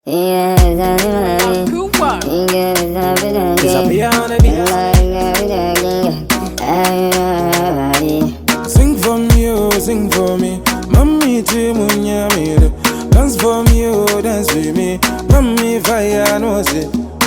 Sing for me, oh, sing for me. Mommy, Timunya, dance for me, oh, dance with me. Mommy, fire, no say.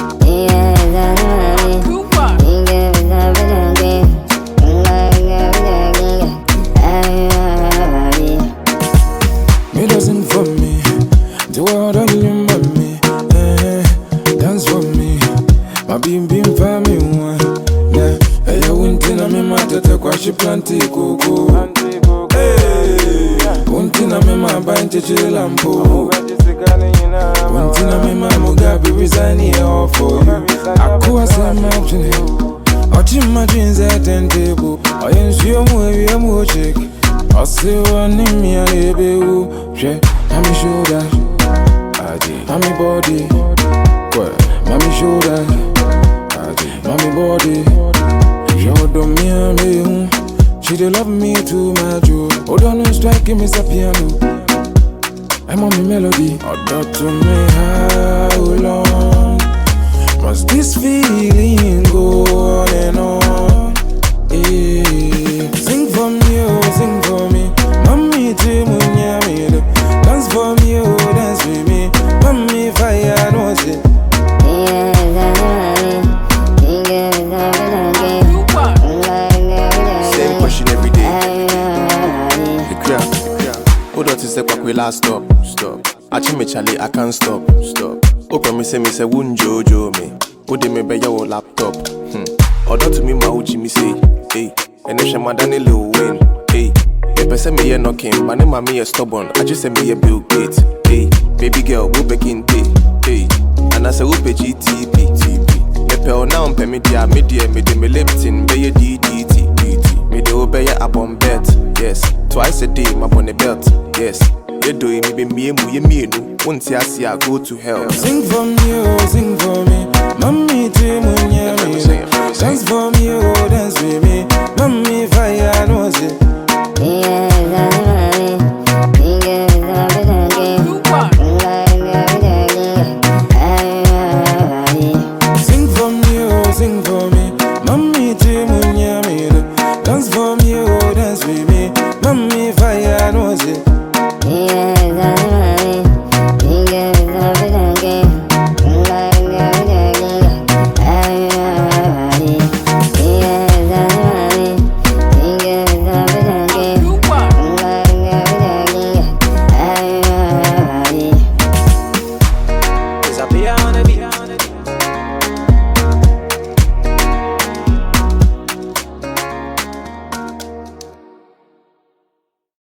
Me do sing for me, the world on you, mommy. Dance for me, my beam for me one. Yeah, hey, you won't tell me my tete kwashi planti coco. Hey, won't tell me my banche chilampo. Won't tell me my mugabe resign here for you. Aqua some option. Watching my dreams at the table. I am sure I'm more check. I say one in me a baby. Mommy shoulder, mommy body, mommy shoulder, mommy body. Show them me and me. She dey love me too much. Oh, don't strike me a piano. I'm on me melody. Oh, don't to me how long must this feeling go on and on? Sing for me, oh, sing for me. Mommy, Timunya, dance for me, oh, dance with me. Mommy, fire, no say. Same question every day. The crowd. Hold on to step back, we last stop. I me Charlie, I can't stop. Oh, promise me say won't jojo me. Put me by your laptop. Order to me, my uji me say, hey. And if my Danny Lil Wayne, hey. If I send me a knocking, my name me a stubborn. I just send me a Bill Gates, hey. Baby girl, we'll back in day, hey. And I say we'll pay GTP. Me pay now, pay me dia, me Lipton, be a DDT. Me do obey a bomb bet, yes. Twice a day, my bonnet belt, yes. You do me be me, once I see I go to hell. Sing for me, oh, sing for me. Mommy, Timunya, dance for me, oh, dance with me. Mommy, fire, no say.